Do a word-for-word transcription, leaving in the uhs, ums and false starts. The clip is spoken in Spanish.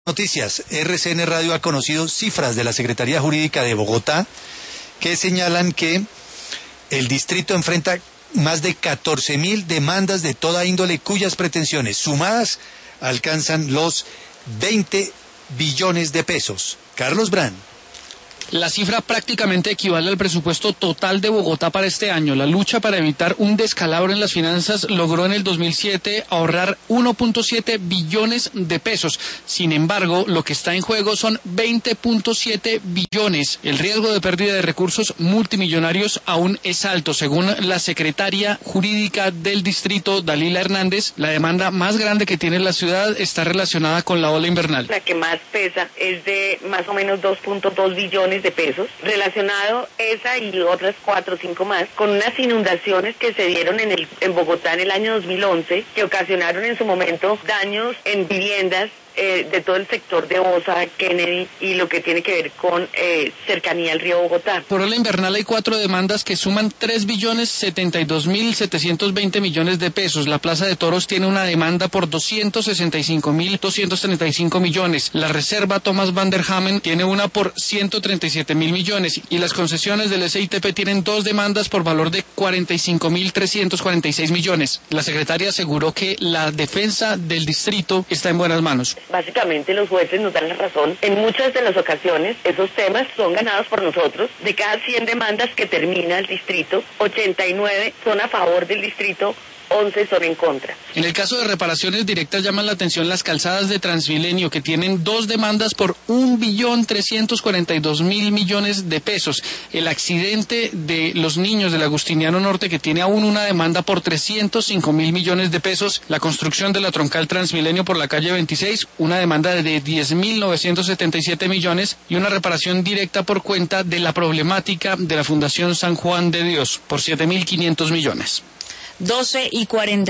Noticias, R C N Radio ha conocido cifras de la Secretaría Jurídica de Bogotá que señalan que el distrito enfrenta más de catorce mil demandas de toda índole cuyas pretensiones sumadas alcanzan los veinte billones de pesos. Carlos Brand. La cifra prácticamente equivale al presupuesto total de Bogotá para este año. La lucha para evitar un descalabro en las finanzas logró en el dos mil siete ahorrar uno punto siete billones de pesos. Sin embargo, lo que está en juego son veinte punto siete billones. El riesgo de pérdida de recursos multimillonarios aún es alto. Según la secretaria jurídica del distrito, Dalila Hernández, la demanda más grande que tiene la ciudad está relacionada con la ola invernal. La que más pesa es de más o menos dos punto dos billones de pesos, relacionado esa y otras cuatro o cinco más con unas inundaciones que se dieron en el en Bogotá en el año dos mil once, que ocasionaron en su momento daños en viviendas eh, de todo el sector de Osa, Kennedy y lo que tiene que ver con eh, cercanía al río Bogotá. Por ola invernal hay cuatro demandas que suman tres billones setenta y dos mil setecientos veinte millones de pesos. La Plaza de Toros tiene una demanda por doscientos sesenta y cinco mil doscientos treinta y cinco millones. La Reserva Thomas van der Hamen tiene una por ciento treinta y siete mil millones y las concesiones del S I T P tienen dos demandas por valor de cuarenta y cinco mil trescientos cuarenta y seis millones. La secretaria aseguró que la defensa del distrito está en buenas manos. Básicamente los jueces nos dan la razón. En muchas de las ocasiones esos temas son ganados por nosotros. De cada cien demandas que termina el distrito, ochenta y nueve son a favor del distrito, once son en contra. En el caso de reparaciones directas llaman la atención las calzadas de Transmilenio, que tienen dos demandas por un billón trescientos cuarenta y dos mil millones de pesos. El accidente de los niños del Agustiniano Norte, que tiene aún una demanda por trescientos cinco mil millones de pesos. La construcción de la troncal Transmilenio por la calle veintiséis, una demanda de diez mil novecientos setenta y siete millones y una reparación directa por cuenta de la problemática de la Fundación San Juan de Dios por siete mil quinientos millones. doce y cuarenta.